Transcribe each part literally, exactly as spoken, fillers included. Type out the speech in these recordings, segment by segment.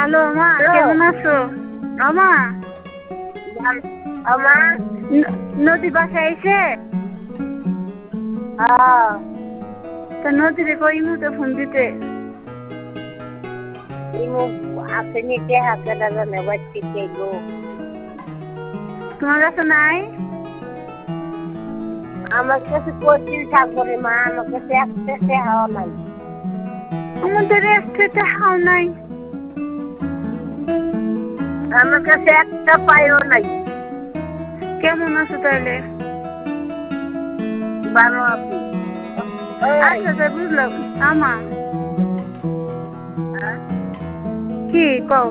Hello মা, কেমন আছো? আমা আমা নদী বাসায় আইছে? হ্যাঁ তা নদীরে কইমু তো ফোন দিতে। ইমু আপনি কে হাতে দাদা বাচ্চি কে গো তোমার কাছে নাই? আমার কাছে কোচিং থাকবো রে মা, আমার কাছে একটা হাওয়া নাই। আমাদের একটা হাও নাই। আমার কাছে একটা পায়ও নাই। কেমন আছো তাহলে? ভালো আছি। আচ্ছা তা বুঝলাম। আমা কি কও?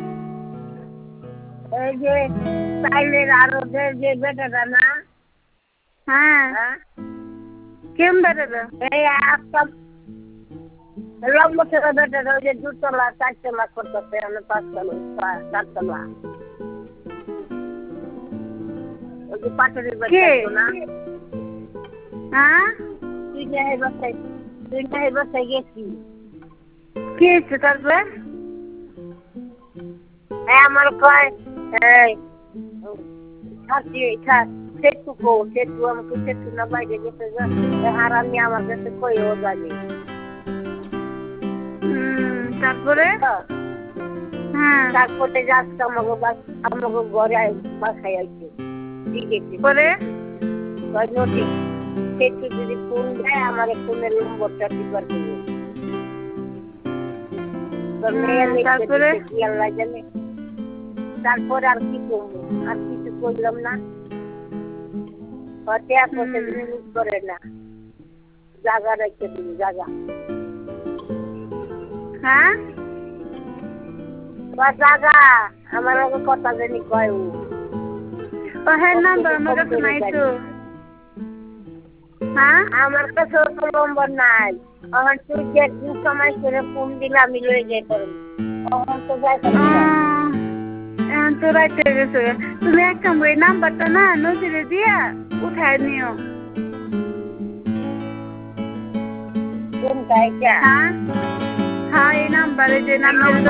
এই যে সাইলের আরো যে বেটাটা না, হ্যাঁ কেমন বেটাটা? এই একটা লম্বা ছেলে বেটাটা ওই যে দুতলা চারতলা করতেছে, আমি পাঁচতলা চারতলা ওই যে পাটুরির বাচ্চা না। হ্যাঁ তুই না এই বাসায় তুই না এই বাসায় গেছি। কি হয়েছে তারপরে? আমার কয় এই থাকি সেতু গো সেতু আমাকে সেতু না বাইরে গেছে হারামি আমার কাছে কইও জানি। তারপরে হ্যাঁ তারপরে যাচ্ছে আমাকে আমাকে ঘরে বাসায় আইছে পরে নদী সেতু যদি ফোন দেয় আমার ফোনের নম্বরটা দিবার দিল। তারপরে আল্লাহ জানে। তারপর আর কি করবো, আর কিছু করলাম না। করে না জায়গা রেখে দিবি জায়গা। হ্যাঁ জায়গা আমার আগে কথা জানি কয় ও হ্যাঁ নাম্বার আমার কাছে নাই তো। হ্যাঁ আমার কাছে তো নম্বর নাই। আমার তুই যে সময় করে ফোন দিলে আমি লয়ে যাই পারবো। তো যাই এখন তো রাইতে গেছে। তুমি এক কাম করে নাম্বারটা না নদীরে দিয়া উঠায় নিও। কোনটা এটা? হ্যাঁ হ্যাঁ এই নাম্বারে যে নাম্বার